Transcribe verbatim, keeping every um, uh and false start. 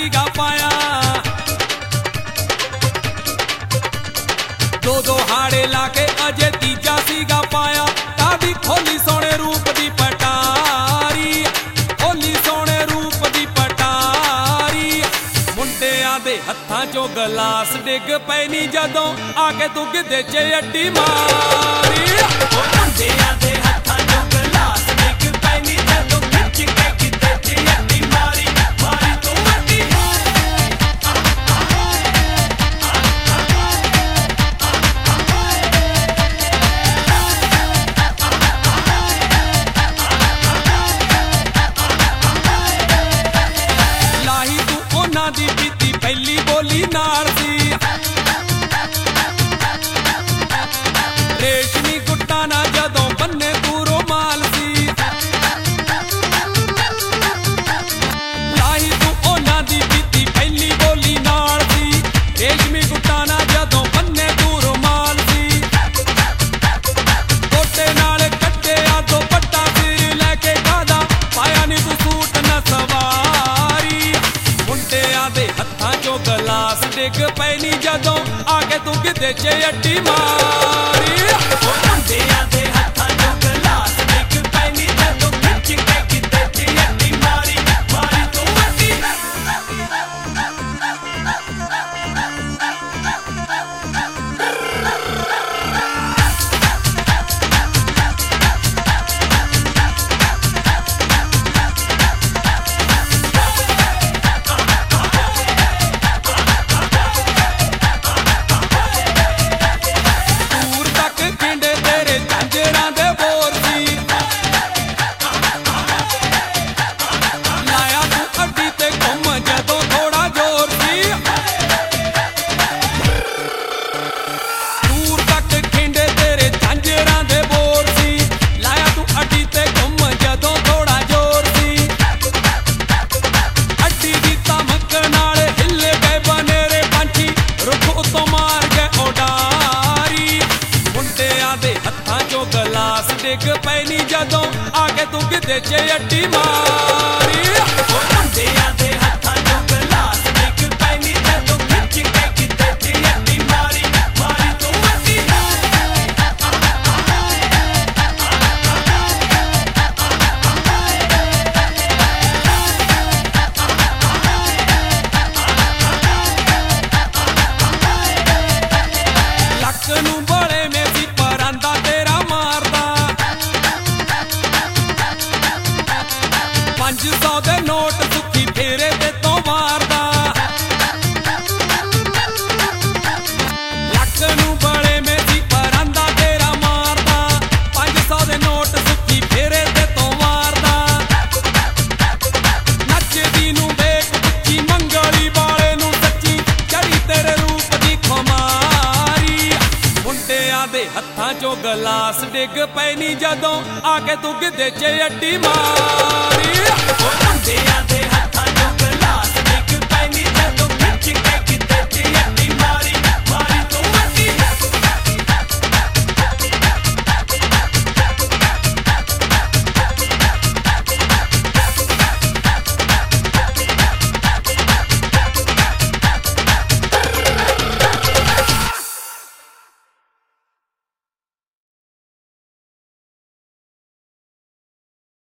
सीगा पाया, दो दो हाड़े लाके अजे तीजा सीगा पाया। तादी खोली सोने रूप दी पटारी, खोली सोने रूप दी पटारी। मुंडियां दे हत्थां चों गलास डिग पैनी जदों आके तू गिद्धे च अड्डी मारी। मुंडियां दे हत्थां चों गलास डिग पैनी जदों खिच के गिद्धे च अड्डी मारी, मारी तू अड्डी। लाही तू ओना दी बीती पहली बोली नाल सी, रेशमी गुट्टा ना जदों बन्ने तू रोमाल सी। लाही तू ओना दी बीती पहली बोली नाल सी, रेशमी गुट्टा ना जदों बन्ने तू रोमाल सी। गोटे नाल कट्टिया दो पट्टा सिर लैके खादा, पाया नी तू सूट न सवारी। मुंडियां दे हत्थां चों गलास डिग पैनी जदों आके तू गिद्धे च अड्डी मारी। मुंडियां दे हत्थां चों गलास डिग पैनी जदों खिच के गिद्धे च अड्डी मारी, मारी तू अड्डी। दूर तक खिंडे तेरे झांजरां दे बोर सी, लाया तू अड्डी ते घुम जदों थोड़ा जोर सी। दूर तक खिंडे तेरे झांजरां दे बोर सी, लाया तू अड्डी ते घुम जदों थोड़ा जोर सी। अड्डी दी धमक नाल हिल गए बनेरे पंछी, रुख उत्तों मार गए उडारी। मुंडियां दे हत्थां चों गलास डिग पैनी जदों आके तू गिद्धे च अड्डी मारी। मुंडियां दे हत्थां चों गलास डिग पैनी जदों खिच के गिद्धे च अड्डी मारी, मारी तू अड्डी। ਲੱਕ ਨੂੰ ਬੜੇ ਮੇ ਸੀ ਪਰਾਂਦਾ ਤੇਰਾ ਮਾਰਦਾ, ਪੰਜ ਸੌ ਦੇ ਨੋਟ ਸੁੱਖੀ ਫੇਰੇ ਤੇ ਤੋਂ ਮਾਰਦਾ। ਲੱਕ ਨੂੰ ਬੜੇ ਮੇ ਸੀ ਪਰਾਂਦਾ ਤੇਰਾ ਮਾਰਦਾ, ਪੰਜ ਸੌ ਦੇ ਨੋਟ ਸੁੱਖੀ ਫੇਰੇ ਤੇ ਤੋਂ ਮਾਰਦਾ। ਨੱਚਦੀ ਨੂੰ ਵੇਖ ਉੱਚੀ ਮੰਗਲੀ ਵਾਲੇ ਨੂੰ ਸੱਚੀ ਚੜੀ ਤੇਰੇ ਰੂਪ ਦੀ ਖੁਮਾਰੀ। ਮੁੰਡਿਆਂ ਦੇ ਹੱਥਾਂ ਚੋਂ ਗਲਾਸ ਡਿੱਗ ਪੈਣੀ ਜਦੋਂ ਆਕੇ ਤੂੰ ਗਿੱਧੇ 'ਚ ਅੱਡੀ ਮਾਰੀ। ਮੁੰਡਿਆਂ ਦੇ